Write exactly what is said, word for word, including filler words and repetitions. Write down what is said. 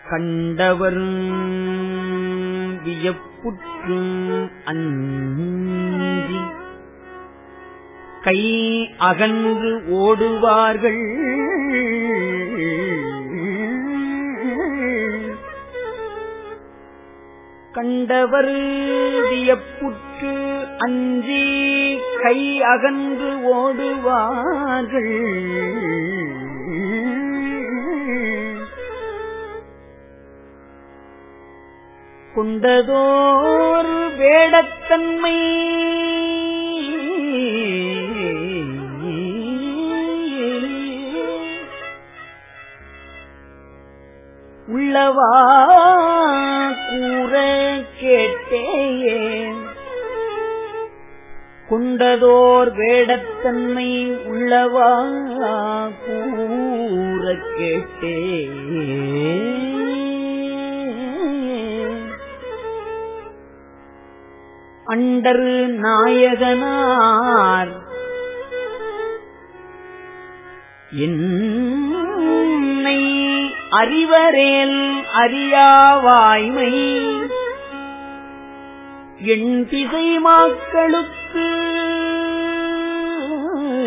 கண்டவர் வியப்புற்று அஞ்சி கை அகன்று ஓடுவார்கள். கண்டவர் வியப்புற்று அஞ்சி கை அகன்று ஓடுவார்கள். கொண்டதோர் வேடத்தன்மை உள்ளவா கூற கேட்டேன். கொண்டதோர் வேடத்தன்மை உள்ளவா கூற கேட்டேன். அண்டரு நாயகனார் என்னை அறிவரேல் அறியாவாய்மை என் திசை மாக்களுக்கு